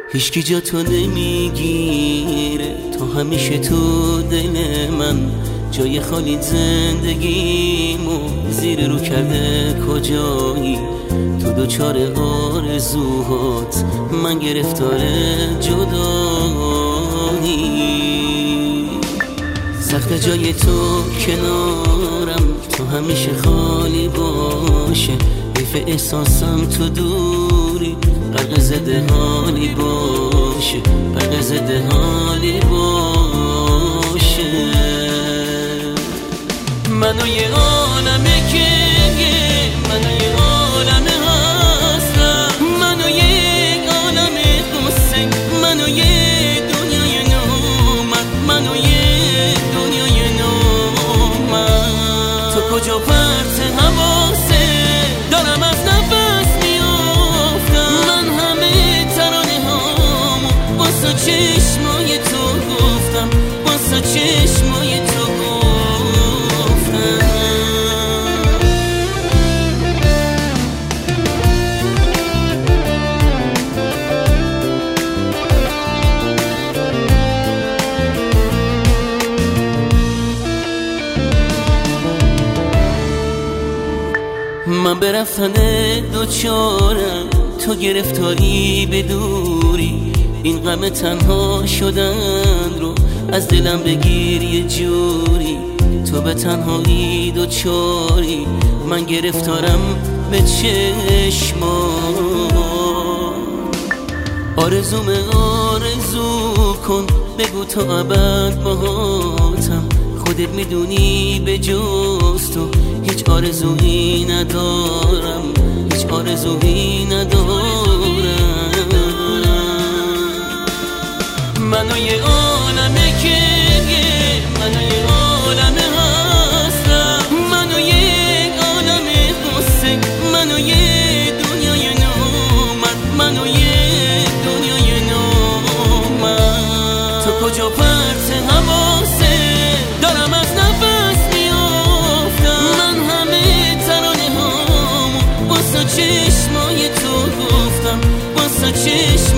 هیچکی جا تو نمیگیره، تو همیشه تو دل من. جای خالی زندگیمو زیر رو کرده کجایی؟ تو دوچار آرزوهات، من گرفتار جدایی. سخت جای تو کنارم، تو همیشه خالی باشه. حیف احساسم تو دوری، غرق زده حالی باشه، غرق زده حالی باشه. منو یه عالمه که منو یه عالمه هستم، منو یک عالمه قصه، منو یه دنیای نومد، منو یه دنیای نومد. تو کجا پرت حواسه دارم از نفس میافتم، من همه ترانه هامو واسه چشمای تو گفتم، واسه چشمای تو گفتم. من به رفتن دوچارم، تو گرفتاری به دوری. این غم تنها شدن رو از دلم بگیر یه جوری. تو به تنهایی دوچاری، من گرفتارم به چشما. آرزوم آرزو کن، بگو تا ابد باهاتم. خودت میدونی به جز تو هیچ آرزویی ندارم، هیچ آرزویی ندارم. منو یه عالمه که منو یه عالمه هستم، منو یک عالمه قصه، منو یه دنیای نومد، منو یه دنیای نومد. تو کجا پرت حواسه دارم از نفس میافتم، من همه ترانه هامو واسه چشمای تو گفتم، واسه چشم